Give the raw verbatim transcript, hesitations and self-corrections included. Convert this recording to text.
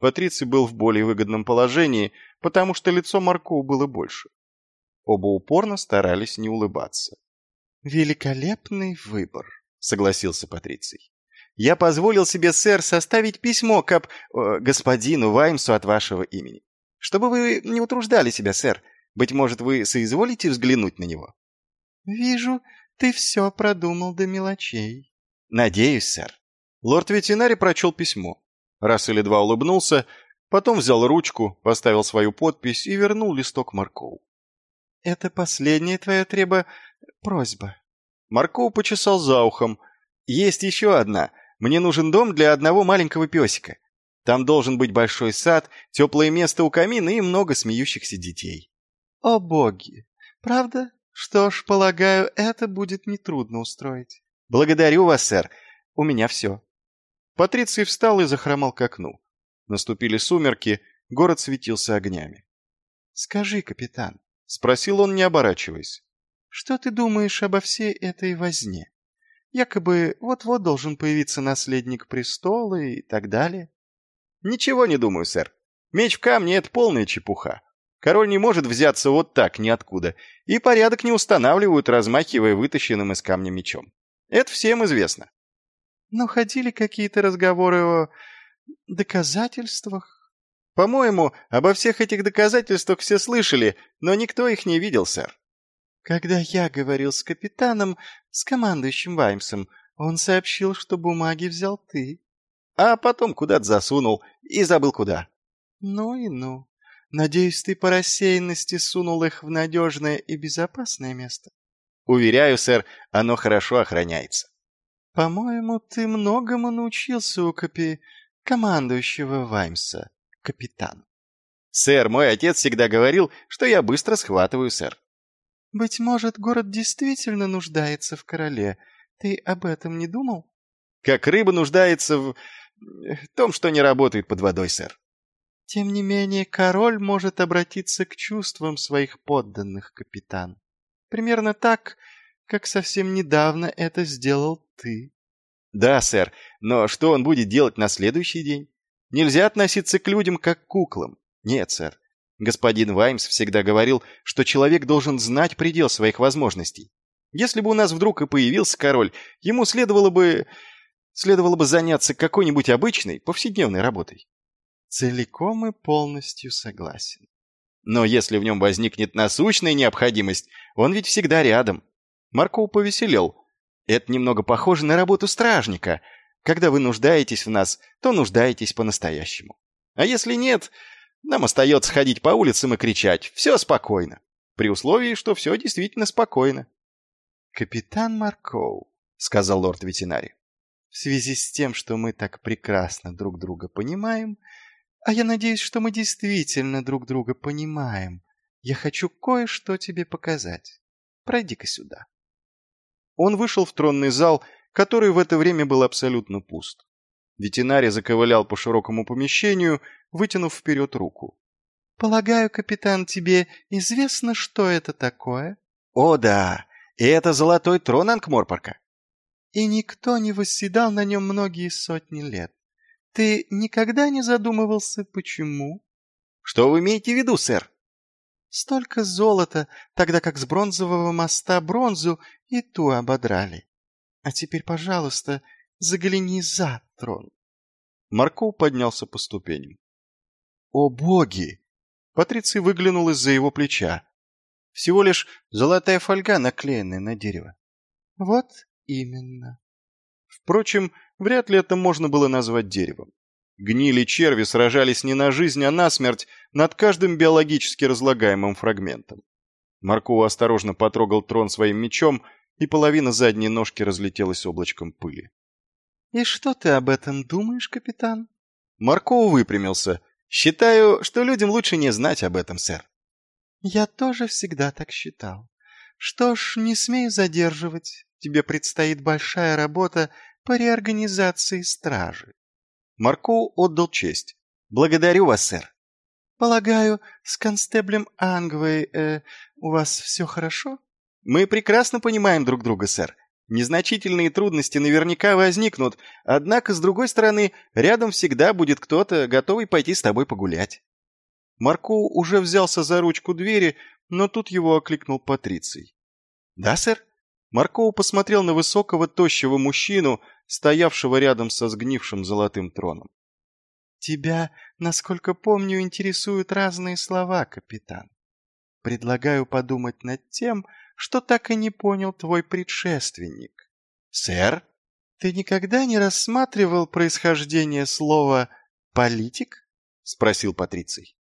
Патриций был в более выгодном положении, потому что лицо Маркоу было больше. Оба упорно старались не улыбаться. «Великолепный выбор», — согласился Патриций. «Я позволил себе, сэр, составить письмо к об... э, господину Ваймсу от вашего имени. Чтобы вы не утруждали себя, сэр. Быть может, вы соизволите взглянуть на него?» «Вижу, ты все продумал до мелочей». «Надеюсь, сэр». Лорд-ветеринарий прочел письмо. Раз или два улыбнулся, потом взял ручку, поставил свою подпись и вернул листок Маркоу. «Это последняя твоя треба... просьба». Маркоу почесал за ухом. «Есть еще одна. Мне нужен дом для одного маленького песика. Там должен быть большой сад, теплое место у камина и много смеющихся детей». «О боги! Правда? Что ж, полагаю, это будет нетрудно устроить». «Благодарю вас, сэр. У меня все». Патриций встал и захромал к окну. Наступили сумерки, город светился огнями. «Скажи, капитан», — спросил он, не оборачиваясь, — «что ты думаешь обо всей этой возне? Якобы вот-вот должен появиться наследник престола и так далее». «Ничего не думаю, сэр. Меч в камне — это полная чепуха. Король не может взяться вот так ниоткуда, и порядок не устанавливают, размахивая вытащенным из камня мечом. Это всем известно». «Но ходили какие-то разговоры о доказательствах?» «По-моему, обо всех этих доказательствах все слышали, но никто их не видел, сэр». «Когда я говорил с капитаном, с командующим Ваймсом, он сообщил, что бумаги взял ты». А потом куда-то засунул и забыл куда. «Ну и ну. Надеюсь, ты по рассеянности сунул их в надежное и безопасное место?» «Уверяю, сэр, оно хорошо охраняется». «По-моему, ты многому научился у капи... командующего Ваймса, капитан». «Сэр, мой отец всегда говорил, что я быстро схватываю, сэр». «Быть может, город действительно нуждается в короле. Ты об этом не думал?» «Как рыба нуждается в... в том, что не работает под водой, сэр». «Тем не менее, король может обратиться к чувствам своих подданных, капитан. Примерно так, как совсем недавно это сделал ты». «Да, сэр, но что он будет делать на следующий день? Нельзя относиться к людям как к куклам. Нет, сэр. Господин Ваймс всегда говорил, что человек должен знать предел своих возможностей. Если бы у нас вдруг и появился король, ему следовало бы... следовало бы заняться какой-нибудь обычной, повседневной работой». «Целиком и полностью согласен». «Но если в нем возникнет насущная необходимость, он ведь всегда рядом». Маркоу повеселел. «Это немного похоже на работу стражника. Когда вы нуждаетесь в нас, то нуждаетесь по-настоящему. А если нет, нам остается ходить по улицам и кричать «все спокойно», при условии, что все действительно спокойно». «Капитан Маркоу», — сказал лорд-ветеринарий, — «в связи с тем, что мы так прекрасно друг друга понимаем, а я надеюсь, что мы действительно друг друга понимаем, я хочу кое-что тебе показать. Пройди-ка сюда». Он вышел в тронный зал, который в это время был абсолютно пуст. Ветеринарий заковылял по широкому помещению, вытянув вперед руку. «Полагаю, капитан, тебе известно, что это такое?» «О, да! И это золотой трон Анкморпорка». «И никто не восседал на нем многие сотни лет. Ты никогда не задумывался, почему?» «Что вы имеете в виду, сэр?» «Столько золота, тогда как с бронзового моста бронзу и ту ободрали. А теперь, пожалуйста, загляни за трон». Маркоу поднялся по ступеням. «О боги!» Патриций выглянул из-за его плеча. Всего лишь золотая фольга, наклеенная на дерево. «Вот именно». Впрочем, вряд ли это можно было назвать деревом. Гнили черви сражались не на жизнь, а на смерть над каждым биологически разлагаемым фрагментом. Маркоу осторожно потрогал трон своим мечом, и половина задней ножки разлетелась облачком пыли. «И что ты об этом думаешь, капитан?» Маркоу выпрямился. «Считаю, что людям лучше не знать об этом, сэр». «Я тоже всегда так считал. Что ж, не смею задерживать. Тебе предстоит большая работа по реорганизации стражи». Маркоу отдал честь. «Благодарю вас, сэр». «Полагаю, с констеблем Ангвой э, у вас все хорошо?» «Мы прекрасно понимаем друг друга, сэр. Незначительные трудности наверняка возникнут, однако, с другой стороны, рядом всегда будет кто-то, готовый пойти с тобой погулять». Маркоу уже взялся за ручку двери, но тут его окликнул Патриций. «Да, сэр?» Маркоу посмотрел на высокого, тощего мужчину, стоявшего рядом со сгнившим золотым троном. «Тебя, насколько помню, интересуют разные слова, капитан. Предлагаю подумать над тем, что так и не понял твой предшественник». «Сэр?» «Ты никогда не рассматривал происхождение слова «политик»?» — спросил Патриций.